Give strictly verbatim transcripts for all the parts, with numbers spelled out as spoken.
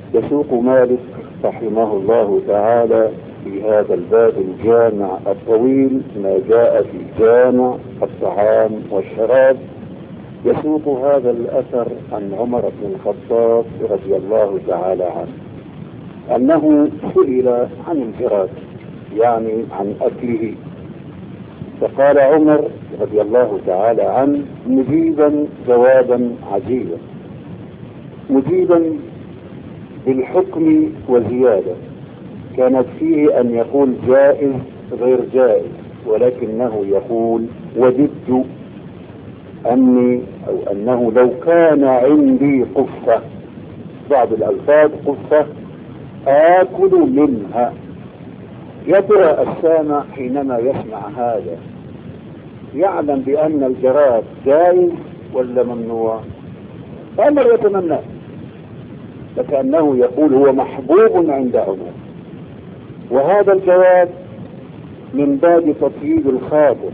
يسوق مالك رحمه الله تعالى في هذا الباب الجامع الطويل ما جاء في جامع الطعام والشراب، يسوق هذا الأثر عن عمر بن الخطاب رضي الله تعالى عنه أنه سئل عن الجراد، يعني عن أكله، فقال عمر رضي الله تعالى عنه مجيبا جوابا عجيبا، مجيبا بالحكم وزيادة، كانت فيه أن يقول جائز غير جائز، ولكنه يقول وددت أني أو أنه لو كان عندي قفة، بعض الألفاظ قفة، آكل منها. يا ترى السامع حينما يسمع هذا يعلم بأن الجراد جائز ولا ممنوع؟ أمر يتمنى، فكأنه يقول هو محبوب عند عمر. وهذا الجواب من باب تطييب الخاطر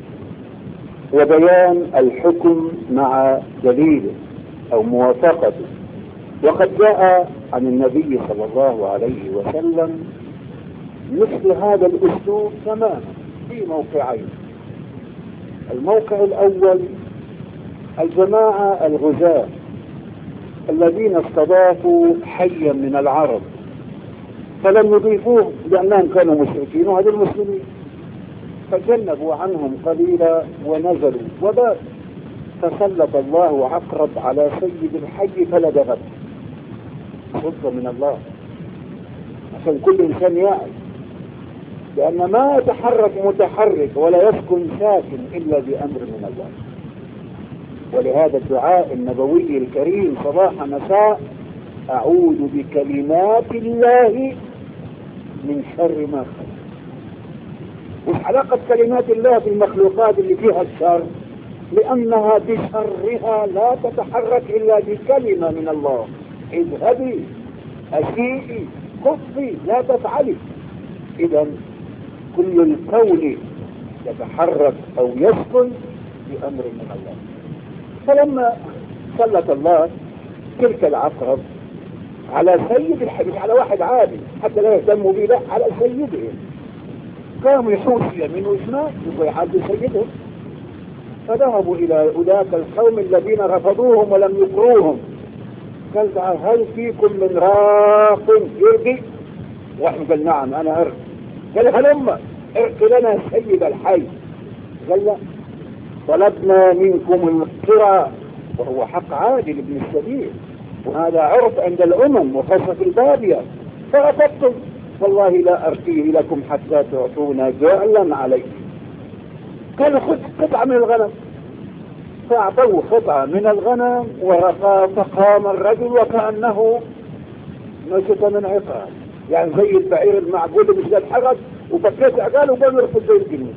وبيان الحكم مع دليله أو موافقته. وقد جاء عن النبي صلى الله عليه وسلم مثل هذا الأسلوب تماما في موقعين. الموقع الأول الجماعة الغزاة الذين استضافوا حيا من العرب فلم يضيفوه لأنهم كانوا مشركين وهذا المسلمين، فجنبوا عنهم قليلا ونزلوا وبات، فسلط الله عقرب على سيد الحي فلدغت. سلطة من الله عشان كل إنسان يعرف، لأن ما يتحرك متحرك ولا يسكن ساكن إلا بأمر من الله. ولهذا الدعاء النبوي الكريم صباح مساء أعوذ بكلمات الله من شر ما خلق. وش علاقة كلمات الله بالمخلوقات اللي فيها الشر؟ لأنها بشرها لا تتحرك إلا بكلمة من الله، اذهبي أشيئي خفي لا تفعلي. إذا كل الكون يتحرك أو يسكن بأمر من الله. فلما سلط الله تلك العقرب على سيد الحي، مش على واحد عادي حتى لا يهتموا به، لا على سيدهم، قاموا يحوشوا يمين وشمال يبغوا يعدوا سيدهم، فذهبوا إلى أولئك القوم الذين رفضوهم ولم يقروهم. قال هل فيكم من راق يرقي؟ واحد قال نعم أنا أرقي. قال هلما ارقي لنا سيد الحي. قال لا، طلبنا منكم القرى، وهو حق عادل ابن السبيل، وهذا عرف عند الأمم وخاصة في البادية، فرفضتم، والله لا أرقيه لكم حتى تعطونا جعلا عليه. قال خذ قطعة من الغنم، فأعطوه قطعة من الغنم ورقى، فقام الرجل وكأنه نشط من عقاب، يعني زي البعير المعقود مش يتحرك وفكيت عقاله وقام يرفض زي الجنين،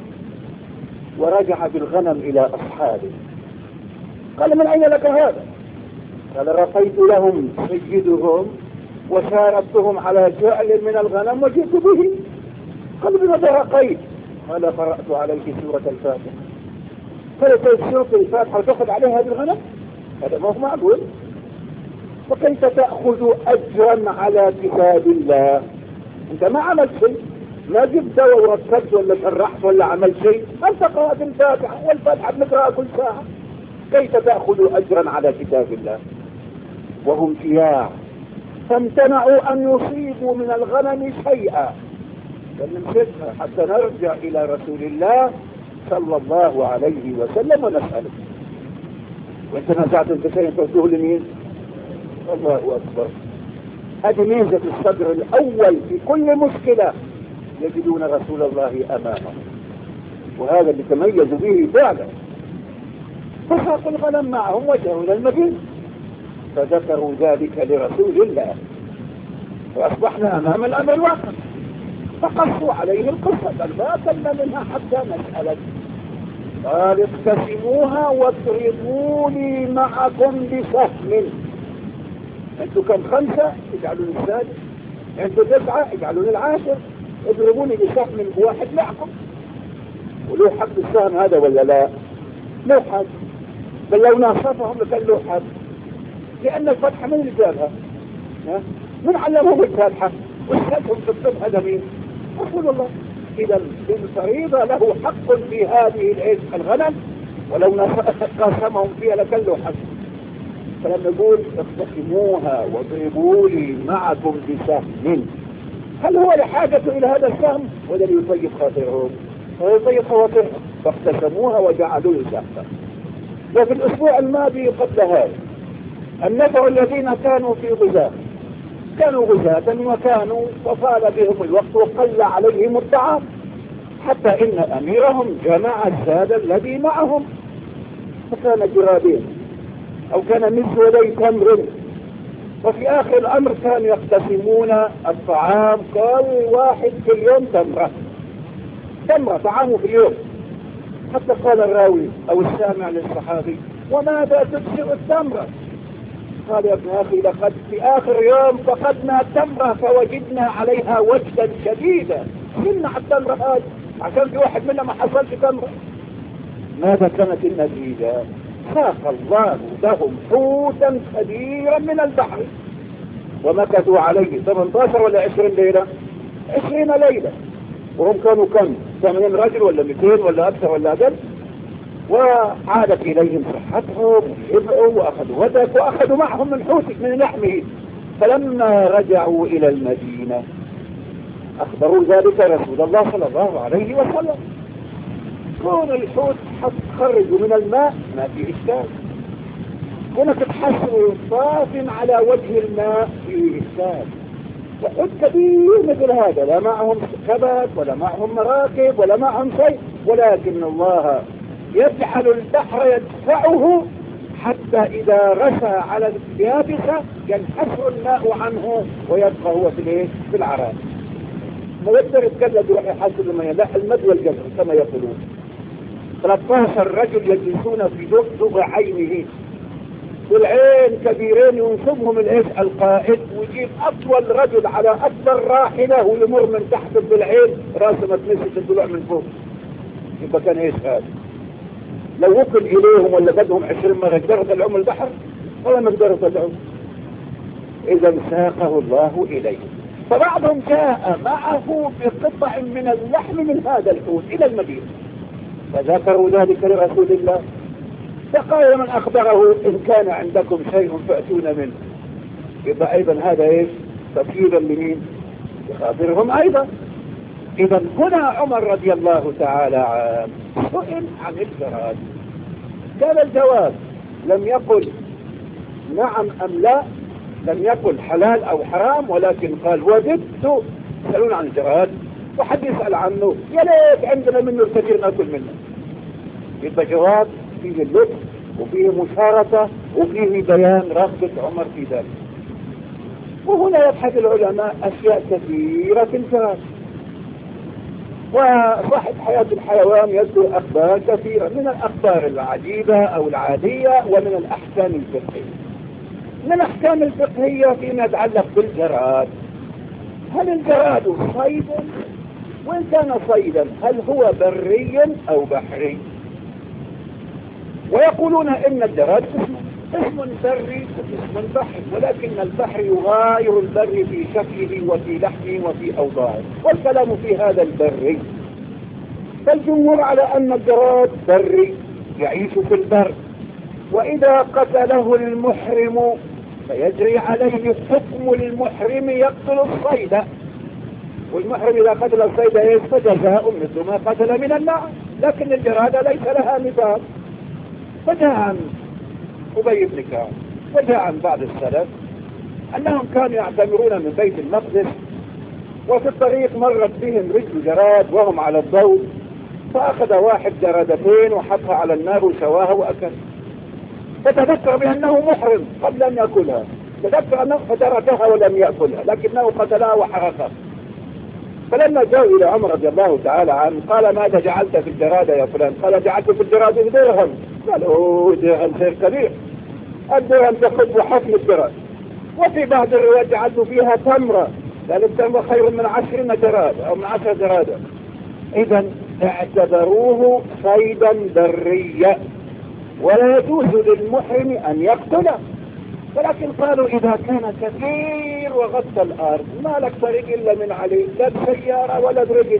ورجع بالغنم إلى أصحابه. قال من أين لك هذا؟ قال رقيت لهم سيدهم وشاركتهم على جعل من الغنم وجئت به. قال بماذا رقيت؟ قال قرأت عليه سورة الفاتحة. قال سورة الفاتحة وتأخذ عليها هذه الغنم؟ هذا ما هو معقول. وكيف تأخذ أجرا على كتاب الله؟ أنت ما عملت شيء، ما جبت وركبت ولا شرحت ولا عملت شيء، أنت قرأت الفاتحة والفاتحة بنقرأها كل ساعة، كيف تأخذ أجرا على كتاب الله؟ وهم كياع، فامتنعوا أن يصيبوا من الغنم شيئا، فنمسكها حتى نرجع إلى رسول الله صلى الله عليه وسلم ونسأله. وانت نزعت انت شيء تردوه لمين؟ الله أكبر. هذه ميزة الصدر الأول في كل مشكلة، يجدون رسول الله أمامهم، وهذا اللي تميزوا به فعلا. فساقوا الغنم معهم وجهوا إلى المدينة، فذكروا ذلك لرسول الله، فأصبحنا أمام الأمر الواقع. فقصوا عليه القصة، بل ما كنا منها حتى نسألك. قال اقتسموها واضربوني معكم بسهم. انتوا كم خمسة اجعلوني السادس، انتوا تسعة اجعلوني العاشر، اضربوني بسهم واحد معكم. ولو حق السهم هذا ولا لا؟ له حق، بل لو ناصفهم لكان له حق، لأن الفتحة من اللي جابها؟ من علمهم الفاتحة واشهدهم في الطب هذا مين؟ رسول الله. إذا الفريضة له حق في هذه الغنم، ولو قاسمهم فيها لكله حق. فلما نقول اقتسموها واضربوا لي معكم بسهم، هل هو لحاجة إلى هذا السهم ولا ليطيب خاطرهم؟ ويطيب خواطرهم، فاقتسموها وجعلوه سهما. وفي الأسبوع الماضي قبل هذا النفر الذين كانوا في غزاة، كانوا غزاة وكانوا فصال بهم الوقت وقل عليهم الطعام، حتى إن أميرهم جمع الزاد الذي معهم، فكان جرابين أو كان مزولي تمر. وفي آخر الأمر كانوا يقتسمون الطعام، كل واحد في اليوم تمرة تمرة طعامه في اليوم. حتى قال الراوي أو السامع للصحابي: وماذا تبصر التمرة؟ قال: يا ابن أخي لقد في آخر يوم فقدنا التمرة فوجدنا عليها وجدا شديدا، نمنع التمرة هذه عشان في واحد منا ما حصلش تمرة. ماذا كانت النتيجة؟ ساق الله لهم حوتا كبيرا من البحر، ومكثوا عليه ثمانية عشر ولا عشرين ليلة عشرين ليلة، وهم كانوا كم؟ ثمانين رجل ولا مئتين ولا أكثر ولا أقل. وعادت إليهم صحتهم وشبعوا وأخذوا ودك وأخذوا معهم من حوت من لحمه. فلما رجعوا إلى المدينة أخبروا ذلك رسول الله صلى الله عليه وسلم. كون الحوت تخرجوا من الماء ما في إشكال، كونك تحسوا صاف على وجه الماء في إشكال. وحوت كبير مثل هذا لا معهم كبد ولا معهم مراكب ولا معهم شيء، ولكن الله يجعل البحر يدفعه حتى إذا رسى على اليابسة ينحسر الماء عنه ويبقى هو في في العراء. ما يقدر يتكلم يروح يحسر الماء، لا المد والجزر كما يقولون. ثلاثة عشر رجل يجلسون في ضوء عينه، والعين كبيرين ينصبهم الايش القائد، ويجيب اطول رجل على اكبر راحله ويمر من تحت الضلعين راسه ما تمسك الضلوع من فوق. يبقى كان ايش هذا؟ لو وكل اليهم ولا بدهم عشرين مرة يقدروا يطلعوا البحر ولا ما يقدروا يطلعوا. اذا ساقه الله اليه. فبعضهم جاء معه بقطع من اللحم من هذا الحوت الى المدينة، فذكروا ذلك لرسول الله، فقال: من اخبره ان كان عندكم شيء فاتونا منه. يبقى ايضا هذا ايش؟ تفكيرا لمين؟ لخاطرهم ايضا. اذا هنا عمر رضي الله تعالى عنه سئل عن الجراد، كان الجواب لم يقل نعم ام لا، لم يقل حلال او حرام، ولكن قال: وجدت يسألون عن الجراد وحد يسأل عنه، يا ليت عندنا منه الكثير ناكل منه. يبقى جواب فيه اللطف وفيه مشاركة وفيه بيان رغبة عمر في ذلك. وهنا يبحث العلماء أشياء كثيرة في الجراد، وصاحب حياة الحيوان يذكر أخبار كثيرة من الأخبار العجيبة أو العادية ومن الأحكام الفقهية. من الأحكام الفقهية فيما يتعلق بالجراد: هل الجراد صيد؟ وإن كان صيدا هل هو بري أو بحري؟ ويقولون إن الجراد اسم اسم بري واسم بحري، ولكن البحر يغاير البر في شكله وفي لحمه وفي أوضاعه، والكلام في هذا البري. فالجمهور على أن الجراد بري يعيش في البر، وإذا قتله المحرم فيجري عليه حكم المحرم يقتل الصيد، والمحرم إذا قتل الصيد فجزاء مثل ما قتل من النار، لكن الجراد ليس لها مثال. فجاء عن أبي بن كعب وجاء عن بعض السلف أنهم كانوا يعتمرون من بيت المقدس، وفي الطريق مرت بهم رجل جراد وهم على الضوء، فأخذ واحد جرادتين وحطها على النار وشواها وأكل، فتذكر بأنه محرم قبل أن يأكلها، تذكر أنه فتركها ولم يأكلها، لكنه قتلها وحرقها. فلما جاءوا إلى عمر رضي الله تعالى عنه قال: ماذا جعلت في الجرادة يا فلان؟ قال: جعلت في الجرادة درهم. قال: اوه درهم خير كبير، الدرهم تخف حكم الدرهم. وفي بعض الروايات جعلت فيها تمرة، قال: التمرة خير من عشرين جرادة أو من عشر جرادة. إذا اعتبروه صيدا بريا، ولا يجوز للمحرم أن يقتله، ولكن قالوا إذا كان كثير وغطى الأرض ما لك طريق إلا من عليه، لا بسيارة ولا برجل،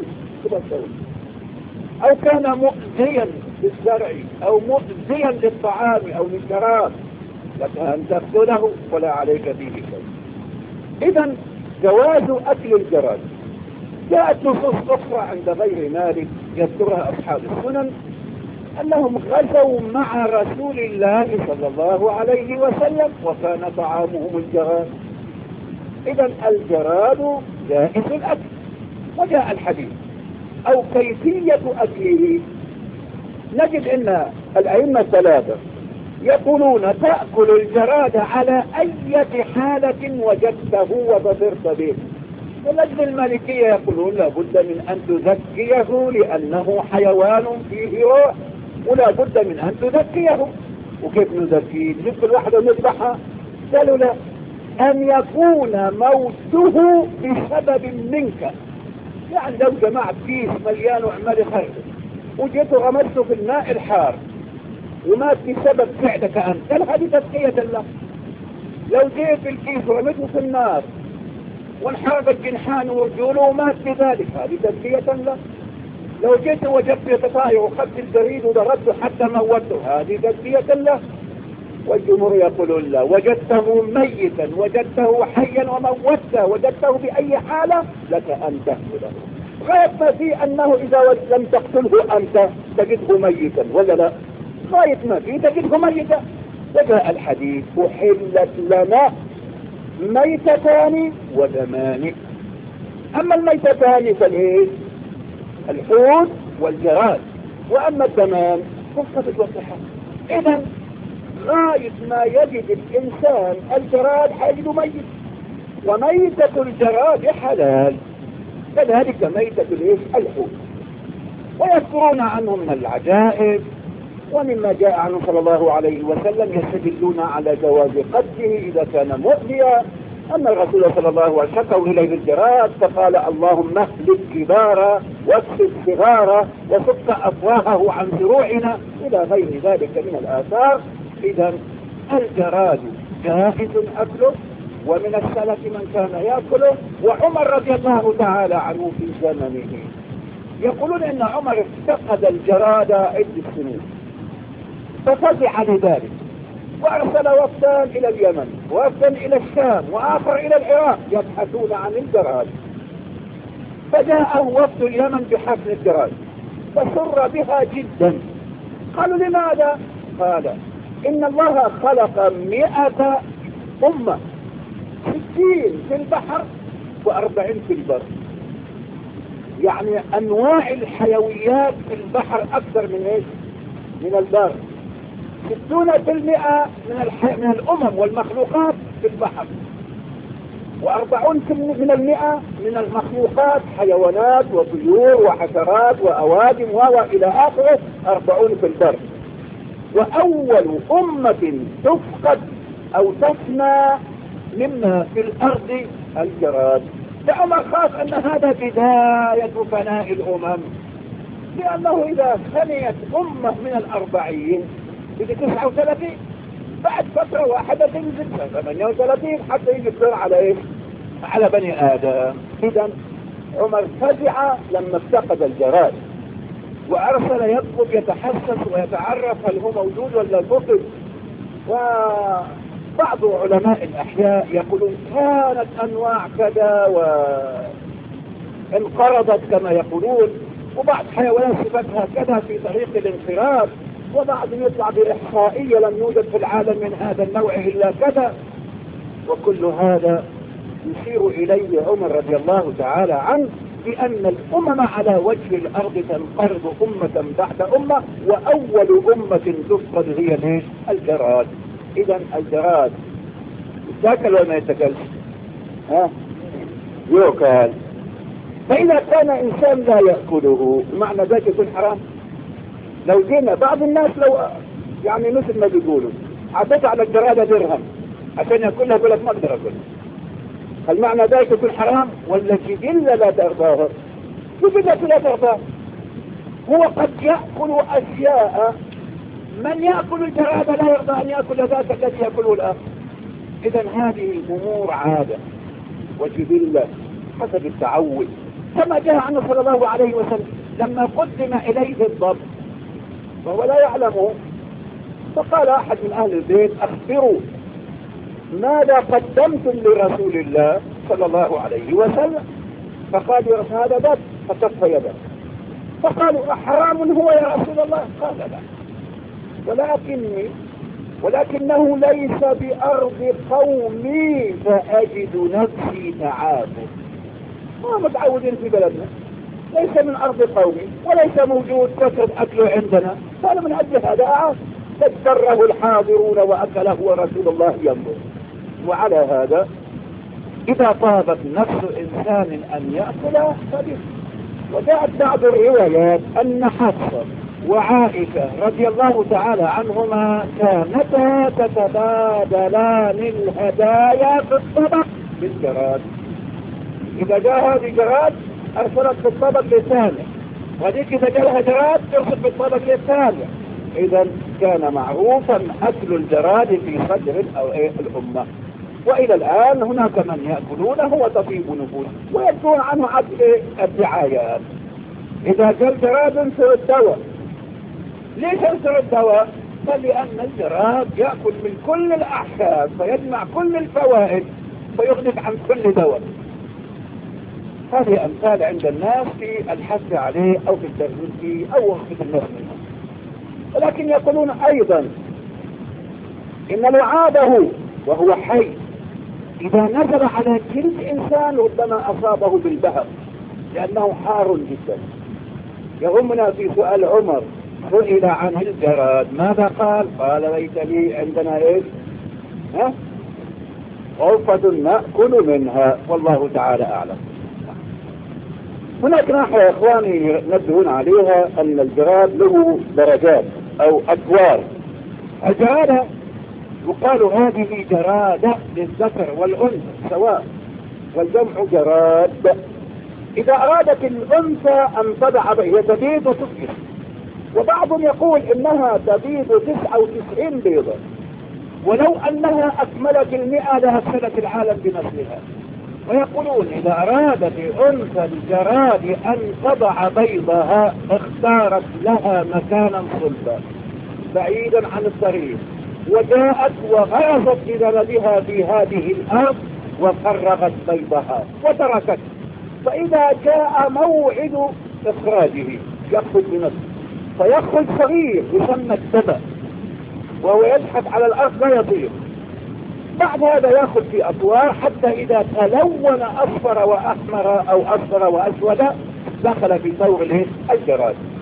أو كان مؤذيا للزرع أو مؤذيا للطعام أو للشراب لك أن تقتله ولا عليك فيه شيء. إذن جواز أكل الجراد. جاءت نصوص أخرى عند غير مالك يذكرها أصحاب السنن أنهم غزوا مع رسول الله صلى الله عليه وسلم وكان طعامهم الجراد. إذن الجراد جائز الأكل. وجاء الحديث أو كيفية أكله نجد أن الأئمة الثلاثة يقولون تأكل الجراد على أي حالة وجدته وظفرت به. ولجل المالكية يقولون لا بد من أن تزكيه لأنه حيوان فيه روح ولا بد من أن تزكيه. وكيف نزكيه؟ نجيب كل واحدة نذبحها؟ قالوا لا، أن يكون موته بسبب منك. يعني لو جمعت كيس مليان وعمال يخرج وجيت غمسته في الماء الحار ومات بسبب فعلك أنت، قال هذه تزكية الله. لو جيت الكيس ورميته في النار وانحرق الجنحان ورجوله ومات بذلك، هذه تزكية الله. لو جيت وجدت يتطاير وخدت الجريد وضربته حتى موته، هذه تزكية الله. والجمهور يقولون لا، وجدته ميتا وجدته حيا وموته وجدته بأي حالة لك أن تأكله. غاية ما في أنه إذا لم تقتله أنت تجده ميتا ولا لا؟ غاية ما في تجده ميتا. وجاء الحديث أحلت لنا ميتتان ودمان. أما الميتتان فالإيه؟ الحوت والجراد، وأما الدمان فالقتل والصحة. إذن غاية ما يجد الإنسان الجراد حيجد ميت، وميتة الجراد حلال، كذلك ميتة الإيش؟ الحوت. ويذكرون عنهم من العجائب ومما جاء عنه صلى الله عليه وسلم يستدلون على جواز قتله إذا كان مؤذيا. أن الرسول صلى الله عليه وسلم شكوا إليه الجراد فقال اللهم اهلك كبارا واكسب صغارا وصف أفواهه عن ذروعنا إلى غير ذلك من الآثار. إذا الجراد جائز أكله، ومن السلف من كان يأكله. وعمر رضي الله تعالى عنه في زمنه يقولون إن عمر افتقد الجراد عدة سنين ففزع لذلك وأرسل وفدا إلى اليمن ووفدا إلى الشام وآخر إلى العراق يبحثون عن الجراد. فجاءه وفد اليمن بحفل الجراد فسر بها جدا. قالوا لماذا؟ قال إن الله خلق مئة أمة، ستين في البحر وأربعين في البر. يعني أنواع الحيويات في البحر أكثر من إيش؟ من البر. ستون في المئة من, الح... من الأمم والمخلوقات في البحر، وأربعون في من المئة من المخلوقات حيوانات وطيور وحشرات وأوادم وإلى آخره، أربعون في البر. وأول أمة تفقد أو تفنى مما في الأرض الجراد. فعمر خاف أن هذا بداية فناء الأمم، لأنه إذا فنيت أمة من الأربعين بدي تسعة وثلاثين بعد فترة واحدة تنزل ثمانية وثلاثين حتى يجي الدور على إيش؟ على بني آدم. إذا عمر فزع لما افتقد الجراد وأرسل يطلب يتحسس ويتعرف هل هو موجود ولا فقد. وبعض علماء الأحياء يقولون كانت أنواع كذا وانقرضت كما يقولون، وبعض حيوانات صفتها كذا في طريق الانقراض، وبعض يطلع بإحصائية لم يوجد في العالم من هذا النوع إلا كذا. وكل هذا يشير إليه عمر رضي الله تعالى عنه بأن الأمم على وجه الأرض تنقرض أمة بعد أمة، وأول أمة تفقد هي ليش؟ الجراد. إذا الجراد يتاكل ولا ما يتاكلش؟ ها؟ يؤكل. فإذا كان إنسان لا يأكله معنى ذلك يكون حرام. لو جينا بعض الناس لو يعني مثل ما بيقولوا عطيت على الجرادة درهم عشان يأكلها يقول لك ما أقدر أكلها، هل معنى ذلك يكون حرام؟ ولا جبلة لا ترضاها؟ جبلة لا ترضاها. هو قد يأكل أشياء من يأكل الجرادة لا يرضى أن يأكل ذاك الذي يأكله الآخر. إذا هذه الأمور عادة وجبلة حسب التعود، كما جاء عنه صلى الله عليه وسلم لما قدم إليه الضب وهو لا يعلمه، فقال أحد من أهل البيت أخبروا ماذا قدمتم لرسول الله صلى الله عليه وسلم؟ فقال يا رسول هذا ضب، فكف يده. فقالوا أحرام هو يا رسول الله؟ قال لا، ولكني ولكنه ليس بأرض قومي فأجد نفسي تعافى. ما متعودين في بلدنا، ليس من أرض قومي وليس موجود كثرة أكله عندنا، قال من أجل هذا أعاف، فاضطره الحاضرون وأكله ورسول الله ينظر. وعلى هذا إذا طابت نفس إنسان أن يأكل فبه. وجاءت بعض الروايات أن حفصة وعائشة رضي الله تعالى عنهما كانتا تتبادلان الهدايا في الطبق بالجراد. إذا جاء هذه جراد أرسلت في الطبق للثانية، وهذيك إذا جاء جراد ترسل في الطبق للثانية. إذا كان معروفا أكل الجراد في صدر أو إيه الأمة. وإلى الآن هناك من يأكلونه وتطيب نفوس ويبدون عنه عدل الدعايات. إذا جاء الجراد انسر الدواء. ليش انسر الدواء؟ فلأن الجراد يأكل من كل الأحكام فيجمع كل الفوائد فيغنق عن كل دواء. هذه أمثال عند الناس في الحث عليه أو في الترهيب أو وقت الناس منه. ولكن يقولون أيضا إن لعابه وهو حي إذا نزل على جلد إنسان ربما أصابه بالبهر لأنه حار جدا. يهمنا في سؤال عمر سئل عن الجراد ماذا قال؟ قال ليس لي عندنا إيش؟ ها؟ غرفة نأكل منها والله تعالى أعلم. هناك ناحية يا إخواني ينبهون عليها أن الجراد له درجات أو أدوار. الجرادة يقال هذه جرادة للذكر والأنثى سواء، والجمع جراد. إذا أرادت الأنثى أن تضع هي تبيض وتفقس، وبعض يقول إنها تبيض تسعة وتسعين بيضة، ولو أنها أكملت المئة لهفسدت العالم بنسلها. ويقولون إذا أرادت أنثى الجراد أن تضع بيضها اختارت لها مكانا صلبا بعيدا عن الطريق، وجاءت وغرزت ببلدها في هذه الأرض وفرغت بيضها وتركت. فإذا جاء موعد إخراجه يخرج بنفسه، فيخرج صغير يسمى الدبا وهو يزحف على الأرض لا يطير. بعد هذا يأخذ في أطوار حتى إذا تلون أصفر وأحمر أو أصفر وأسود دخل في دور الجراد.